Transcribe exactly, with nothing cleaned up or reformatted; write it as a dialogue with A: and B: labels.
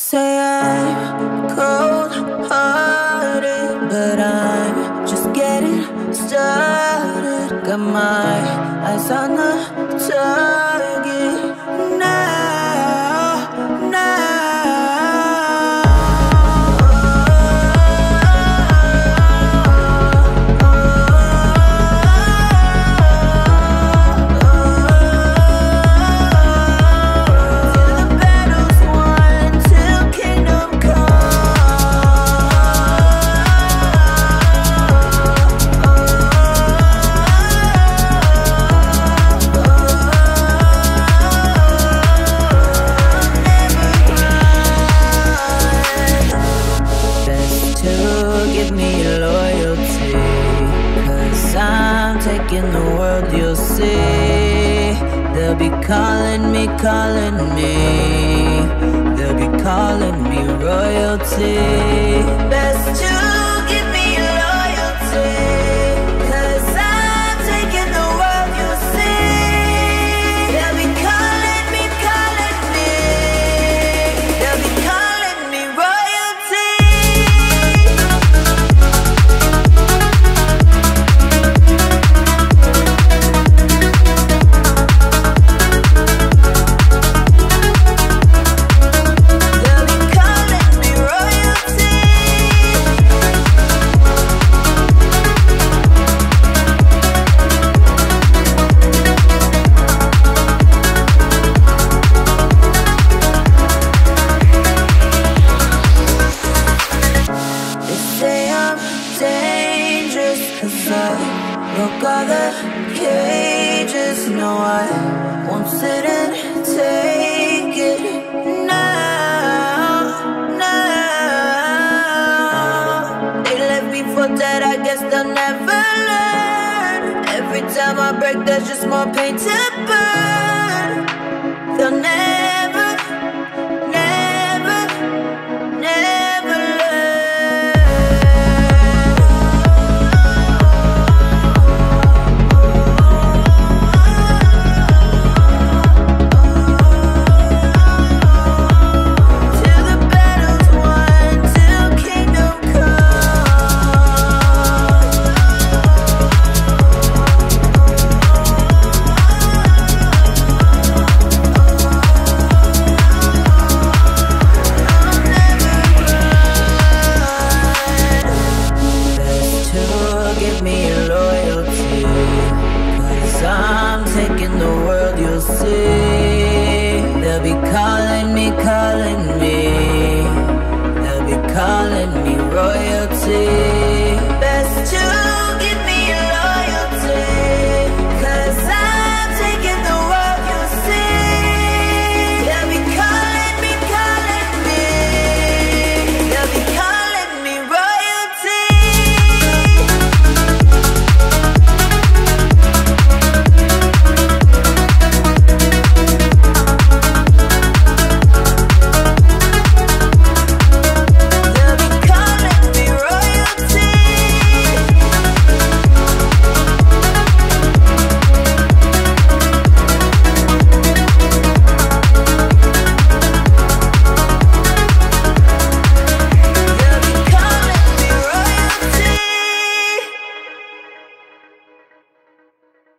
A: Say I'm cold-hearted, but I'm just getting started. Got my eyes on the target now, now. Give me loyalty, cause I'm taking the world, you'll see. They'll be calling me, calling me. They'll be calling me royalty. Best to give me loyalty, cause I'm taking the world, you'll see. They'll be calling me, calling me. They'll be calling me royalty. Cause I broke all the cages. No, I won't sit and take it now, now. They left me for dead, I guess they'll never learn. Every time I break, there's just more pain to burn. They'll never